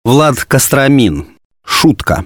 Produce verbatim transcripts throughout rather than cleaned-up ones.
Влад Костромин. Шутка.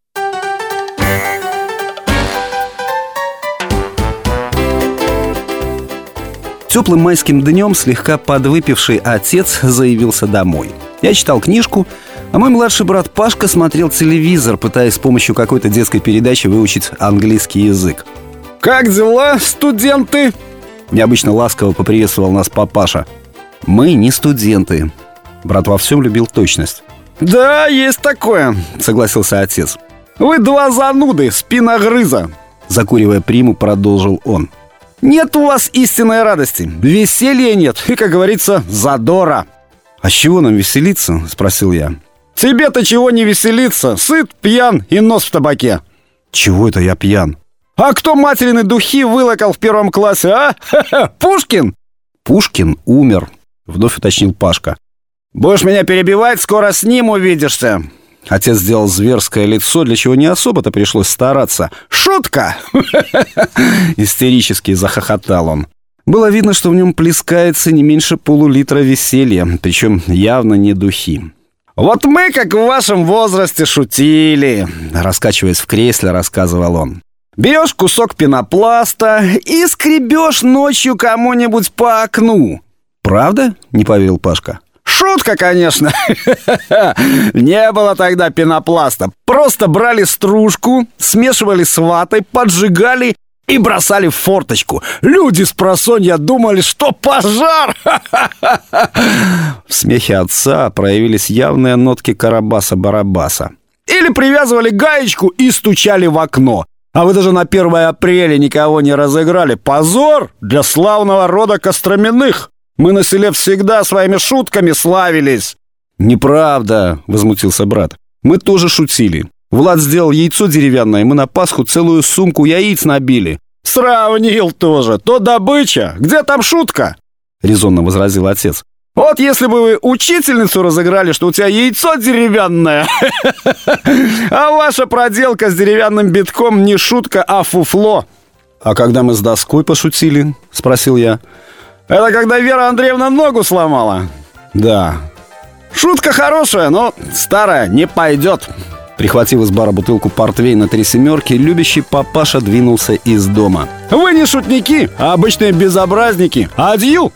Теплым майским днем слегка подвыпивший отец заявился домой. Я читал книжку, а мой младший брат Пашка смотрел телевизор, пытаясь с помощью какой-то детской передачи выучить английский язык. «Как дела, студенты?» Необычно ласково поприветствовал нас папаша. Мы не студенты. Брат во всем любил точность. «Да, есть такое», — согласился отец. «Вы два зануды, спиногрыза», — закуривая приму, продолжил он. «Нет у вас истинной радости, веселья нет и, как говорится, задора». «А с чего нам веселиться?» — спросил я. «Тебе-то чего не веселиться? Сыт, пьян и нос в табаке». «Чего это я пьян?» «А кто материны духи вылокал в первом классе, а? Ха-ха, Пушкин?» «Пушкин умер», — вновь уточнил Пашка. «Будешь меня перебивать, скоро с ним увидишься». Отец сделал зверское лицо, для чего не особо-то пришлось стараться. «Шутка!» Истерически захохотал он. Было видно, что в нем плескается не меньше полулитра веселья, причем явно не духи. «Вот мы, как в вашем возрасте, шутили», — раскачиваясь в кресле, рассказывал он. «Берешь кусок пенопласта и скребешь ночью кому-нибудь по окну». «Правда?» — не поверил Пашка. «Шутка, конечно. Не было тогда пенопласта. Просто брали стружку, смешивали с ватой, поджигали и бросали в форточку. Люди спросонья думали, что пожар!» В смехе отца проявились явные нотки Карабаса-Барабаса. «Или привязывали гаечку и стучали в окно. А вы даже на первое апреля никого не разыграли. Позор для славного рода Костроминых. Мы на селе всегда своими шутками славились». «Неправда», — возмутился брат. «Мы тоже шутили. Влад сделал яйцо деревянное, мы на Пасху целую сумку яиц набили». «Сравнил тоже. То добыча. Где там шутка?» — резонно возразил отец. «Вот если бы вы учительницу разыграли, что у тебя яйцо деревянное, а ваша проделка с деревянным битком не шутка, а фуфло». «А когда мы с доской пошутили?» — спросил я. «Это когда Вера Андреевна ногу сломала?» «Да». «Шутка хорошая, но старая, не пойдет». Прихватив из бара бутылку портвейна «Три семерки», любящий папаша двинулся из дома. «Вы не шутники, а обычные безобразники. Адью!»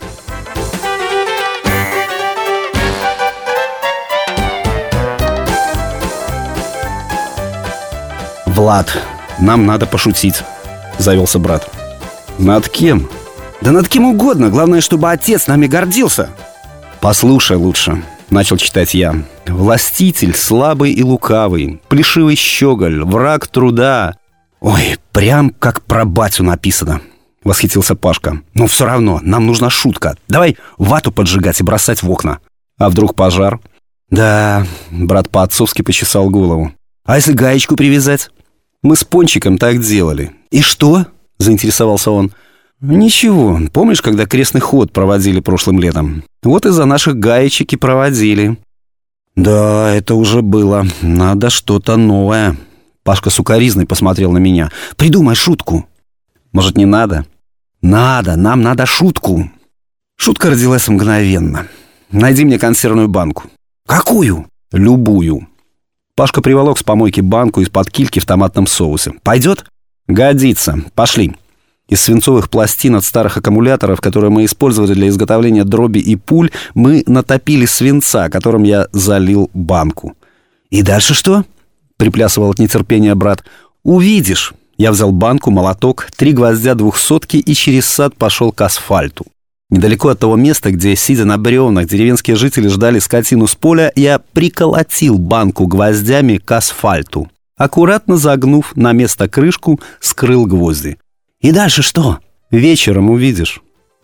«Влад, нам надо пошутить», — завелся брат. «Над кем?» «Да над кем угодно, главное, чтобы отец нами гордился». «Послушай лучше», — начал читать я. «Властитель слабый и лукавый, плешивый щеголь, враг труда». «Ой, прям как про батю написано», — восхитился Пашка. «Но все равно, нам нужна шутка. Давай вату поджигать и бросать в окна». «А вдруг пожар?» «Да», — брат по-отцовски почесал голову. «А если гаечку привязать?» «Мы с Пончиком так делали». «И что?» — заинтересовался он. «Ничего. Помнишь, когда крестный ход проводили прошлым летом? Вот из-за наших гаечек и проводили». «Да, это уже было. Надо что-то новое». Пашка сукоризной посмотрел на меня. «Придумай шутку». «Может, не надо?» «Надо, нам надо шутку». Шутка родилась мгновенно. «Найди мне консервную банку». «Какую?» «Любую». Пашка приволок с помойки банку из-под кильки в томатном соусе. «Пойдет?» «Годится. Пошли». Из свинцовых пластин от старых аккумуляторов, которые мы использовали для изготовления дроби и пуль, мы натопили свинца, которым я залил банку. «И дальше что?» — приплясывал от нетерпения брат. «Увидишь». Я взял банку, молоток, три гвоздя двухсотки и через сад пошел к асфальту. Недалеко от того места, где, сидя на бревнах, деревенские жители ждали скотину с поля, я приколотил банку гвоздями к асфальту. Аккуратно загнув на место крышку, скрыл гвозди. «И дальше что?» «Вечером увидишь».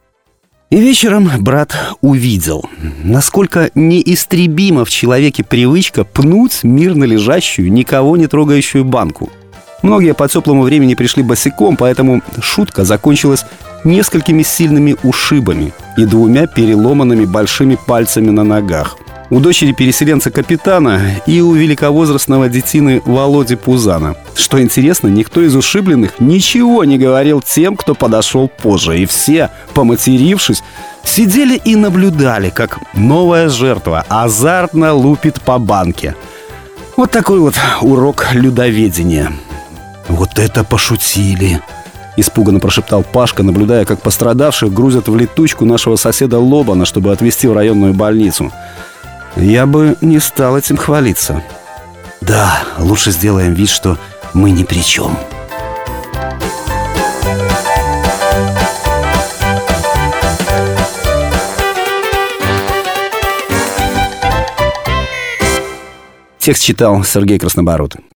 И вечером брат увидел, насколько неистребима в человеке привычка пнуть мирно лежащую, никого не трогающую банку. Многие по теплому времени пришли босиком, поэтому шутка закончилась несколькими сильными ушибами и двумя переломанными большими пальцами на ногах. У дочери переселенца-капитана и у великовозрастного детины Володи Пузана. Что интересно, никто из ушибленных ничего не говорил тем, кто подошел позже. И все, поматерившись, сидели и наблюдали, как новая жертва азартно лупит по банке. Вот такой вот урок людоведения. «Вот это пошутили!» — испуганно прошептал Пашка, наблюдая, как пострадавших грузят в летучку нашего соседа Лобана, чтобы отвезти в районную больницу. Я бы не стал этим хвалиться. «Да, лучше сделаем вид, что мы ни при чем». Текст читал Сергей Краснобород.